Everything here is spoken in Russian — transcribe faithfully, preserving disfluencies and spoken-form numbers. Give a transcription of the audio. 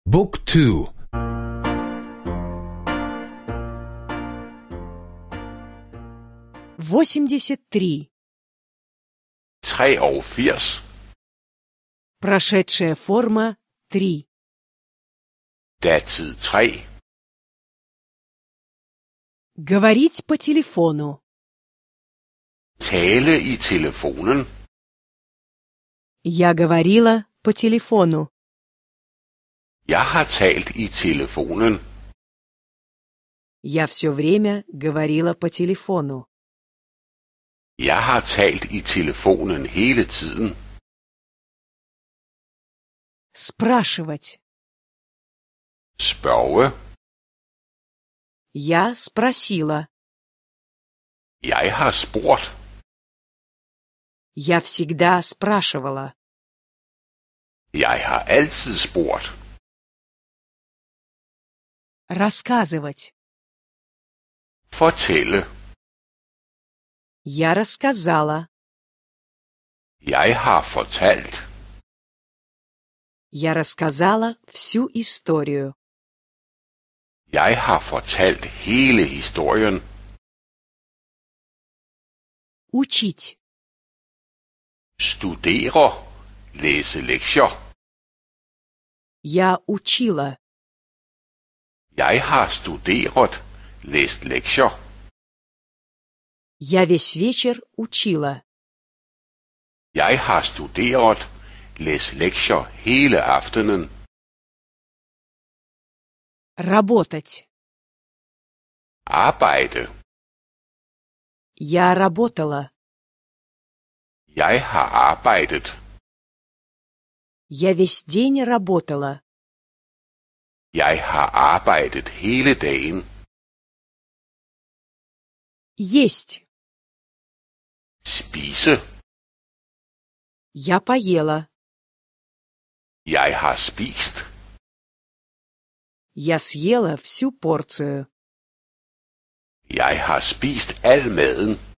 บุ๊กทู восемьдесят три. treogfirs. Прошедшая форма три. Datid tre. Говорить по телефону. Tale i telefonen. Я говорила по телефону. Jeg har talt i telefonen. Я все время говорила по телефону. Jeg har talt i telefonen hele tiden. Спрашивать. Spørge. Я спросила. Jeg har spurgt. Я всегда спрашивала. Jeg har altid spurgt. Рассказывать. Fortælle. Я рассказала. Jeg har fortalt. Я рассказала всю историю. Jeg har fortalt hele historien. Учить. Studere. Læse lektier. Я учила. Jeg har studeret. Læst lektier. Я весь вечер учила. Jeg har studeret. Læst lektier hele aftenen. Работать. Arbejde. Я работала. Jeg har arbejdet. Я весь день работала. Jeg har arbejdet hele dagen. Есть. Spise. Я поела. Jeg har spist. Я съела всю порцию. Jeg har spist al maden.